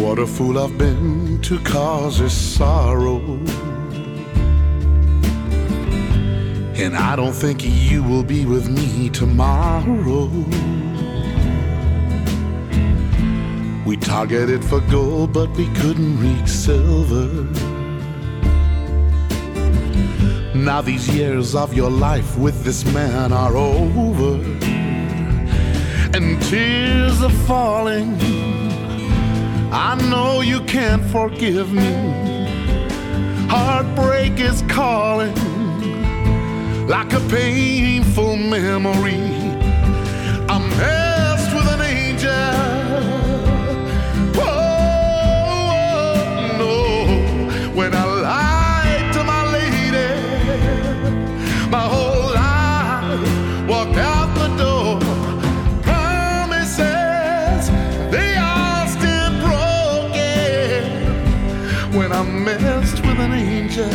What a fool I've been to cause this sorrow. And I don't think you will be with me tomorrow. We targeted for gold, but we couldn't reach silver. Now these years of your life with this man are over, and tears are falling. I know you can't forgive me. Heartbreak is calling like a painful memory. I messed with an angel. Oh, no. When I lied to my lady, my whole life walked out the door. Promises, they are still broken. When I messed with an angel.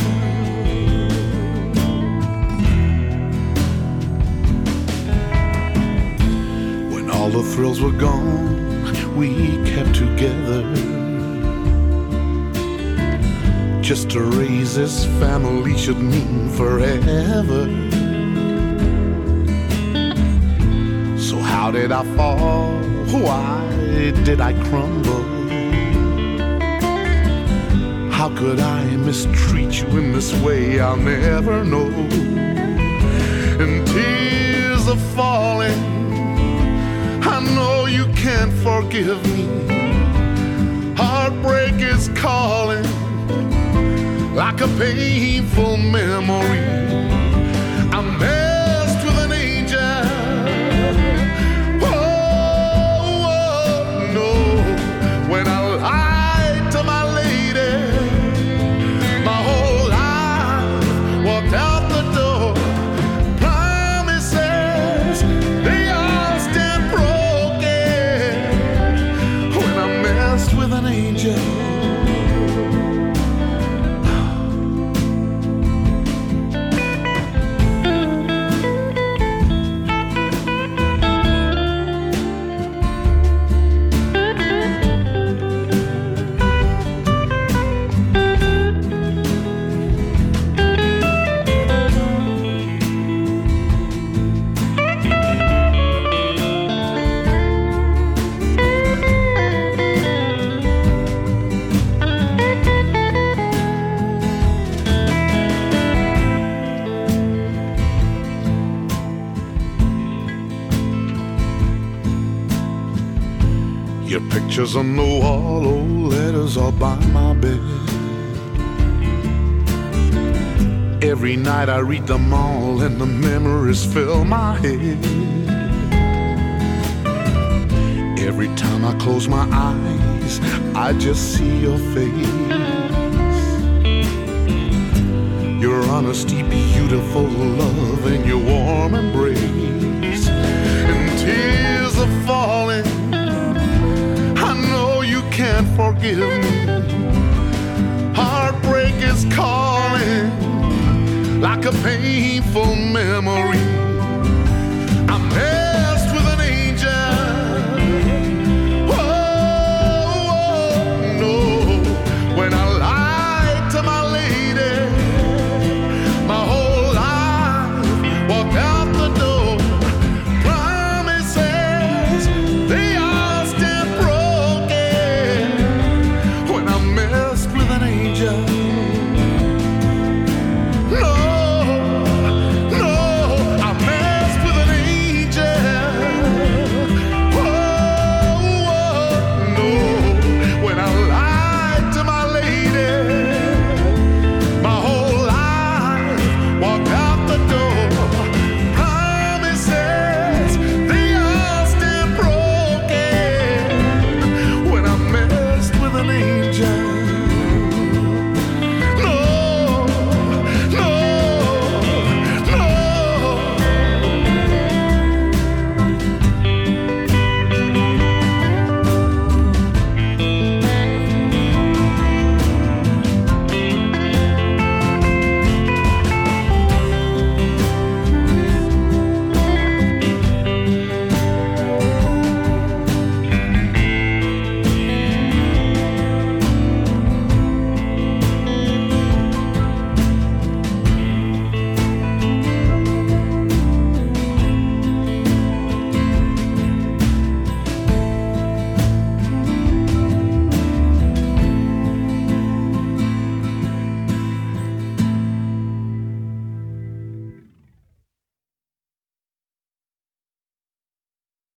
All the thrills were gone, we kept together just to raise this family should mean forever. So how did I fall? Why did I crumble? How could I mistreat you in this way? I'll never know. And tears are falling. I know you can't forgive me. Heartbreak is calling like a painful memory. I messed with an angel. Oh, no. When I lied to my lady, my whole life walked out the door. Promises, they are still broken. When I messed with an angel. Your pictures on the wall, old letters all by my bed. Every night I read them all and the memories fill my head. Every time I close my eyes, I just see your face. Your honesty, beautiful love, and your warm embrace. And tears are falling. I know you can't forgive me. Heartbreak is calling like a painful memory.